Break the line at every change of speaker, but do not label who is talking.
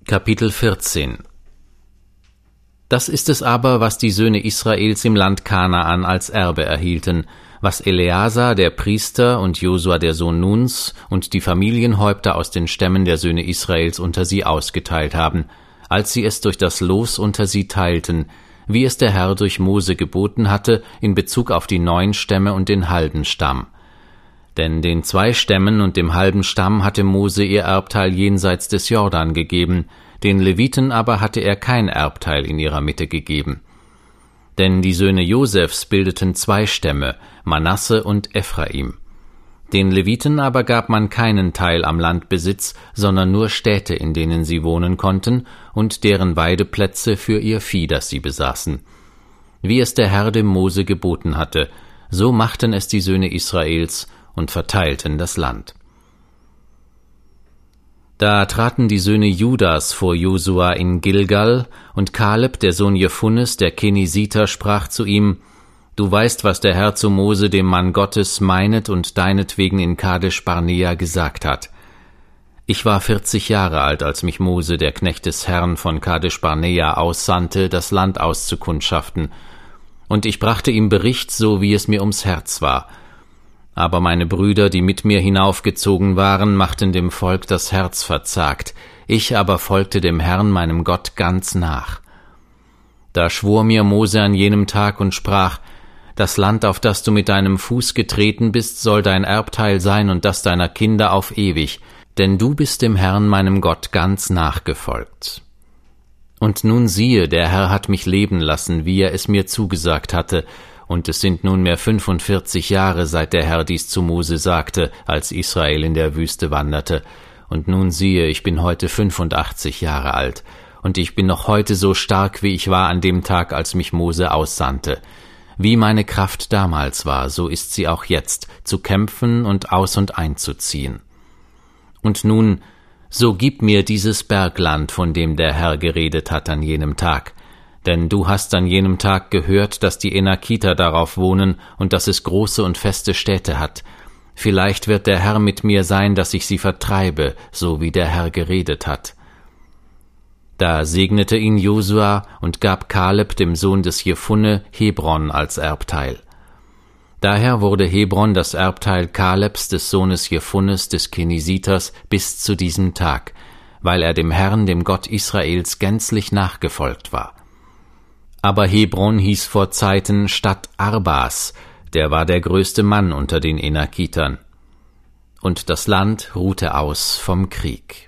Kapitel 14. Das ist es aber, was die Söhne Israels im Land Kanaan als Erbe erhielten, was Eleazar der Priester und Josua der Sohn Nuns und die Familienhäupter aus den Stämmen der Söhne Israels unter sie ausgeteilt haben, als sie es durch das Los unter sie teilten, wie es der Herr durch Mose geboten hatte in Bezug auf die 9 Stämme und den halben Stamm. Denn den 2 Stämmen und dem halben Stamm hatte Mose ihr Erbteil jenseits des Jordan gegeben, den Leviten aber hatte er kein Erbteil in ihrer Mitte gegeben. Denn die Söhne Josefs bildeten 2 Stämme, Manasse und Ephraim. Den Leviten aber gab man keinen Teil am Landbesitz, sondern nur Städte, in denen sie wohnen konnten, und deren Weideplätze für ihr Vieh, das sie besaßen. Wie es der Herr dem Mose geboten hatte, so machten es die Söhne Israels und verteilten das Land. Da traten die Söhne Judas vor Josua in Gilgal, und Kaleb, der Sohn Jephunes, der Kenisiter, sprach zu ihm: Du weißt, was der Herr zu Mose, dem Mann Gottes, meinet und deinetwegen in Kadesh Barnea gesagt hat. Ich war 40 Jahre alt, als mich Mose, der Knecht des Herrn, von Kadesh Barnea aussandte, das Land auszukundschaften, und ich brachte ihm Bericht, so wie es mir ums Herz war. Aber meine Brüder, die mit mir hinaufgezogen waren, machten dem Volk das Herz verzagt, ich aber folgte dem Herrn, meinem Gott, ganz nach. Da schwor mir Mose an jenem Tag und sprach: Das Land, auf das du mit deinem Fuß getreten bist, soll dein Erbteil sein und das deiner Kinder auf ewig, denn du bist dem Herrn, meinem Gott, ganz nachgefolgt. Und nun siehe, der Herr hat mich leben lassen, wie er es mir zugesagt hatte, und es sind nunmehr 45 Jahre, seit der Herr dies zu Mose sagte, als Israel in der Wüste wanderte. Und nun siehe, ich bin heute 85 Jahre alt, und ich bin noch heute so stark, wie ich war an dem Tag, als mich Mose aussandte. Wie meine Kraft damals war, so ist sie auch jetzt, zu kämpfen und aus- und einzuziehen. Und nun, so gib mir dieses Bergland, von dem der Herr geredet hat an jenem Tag. Denn du hast an jenem Tag gehört, dass die Enakiter darauf wohnen und dass es große und feste Städte hat. Vielleicht wird der Herr mit mir sein, dass ich sie vertreibe, so wie der Herr geredet hat. Da segnete ihn Josua und gab Kaleb, dem Sohn des Jepfunne, Hebron als Erbteil. Daher wurde Hebron das Erbteil Kalebs, des Sohnes Jephunes, des Kenisiters, bis zu diesem Tag, weil er dem Herrn, dem Gott Israels, gänzlich nachgefolgt war. Aber Hebron hieß vor Zeiten Stadt Arbas, der war der größte Mann unter den Enakitern. Und das Land ruhte aus vom Krieg.